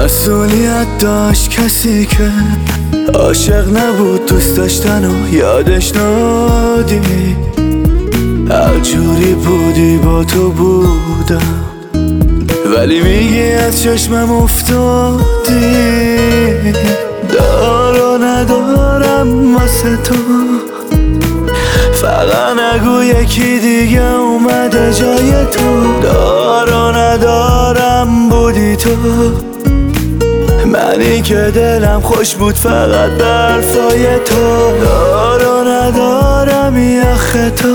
مسئولیت داشت کسی که عاشق نبود، دوست داشتن و یادش ندی. هر جوری بودی با تو بودم، ولی میگی از چشمم افتادی. دار و ندارم واسه تو، فقط نگو یکی دیگه اومده جای تو. دار و ندارم بودی تو، منی که دلم خوش بود فقط برفای تو. دار و ندارم یخ تو،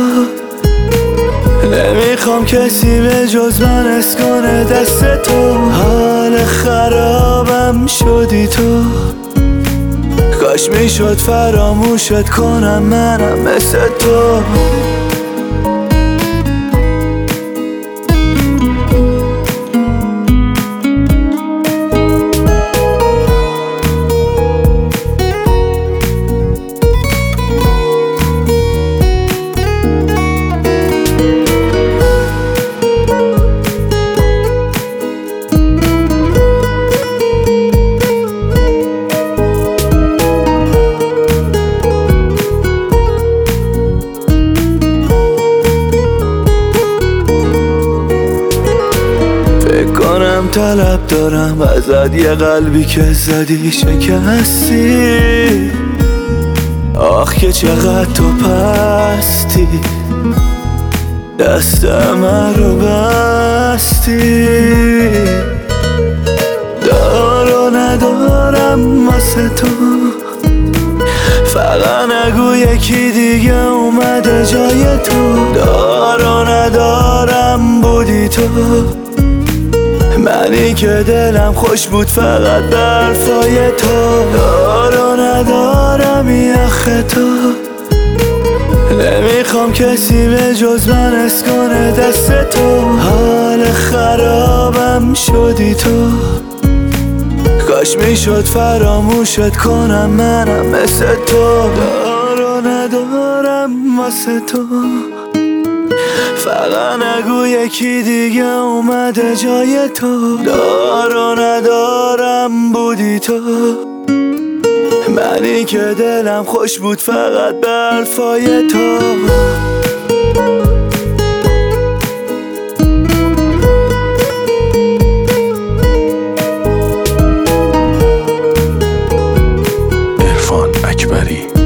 نمیخوام کسی به جز من اسکنه دست تو. حال خرابم شدی تو، کاش میشد فراموشت کنم منم مثل تو. کنم طلب دارم ازت یه قلبی که زدی شکستی. آخ که چقدر تو پستی، دست من رو بستی. دار و ندارم واسه تو، فقط نگو یکی دیگه اومده جای تو. دار و ندارم بودی تو، منی که دلم خوش بود فقط برفای تو. دار و ندارم یخ تو، نمیخوام کسی به جز من اسکنه دست تو. حال خرابم شدی تو، کاش میشد فراموشت کنم منم مثل تو. دار و ندارم واسه تو، فقط نگو یکی دیگه اومده جای تو. دار و ندارم بودی تو، منی که دلم خوش بود فقط برفای تو. عرفان اکبری.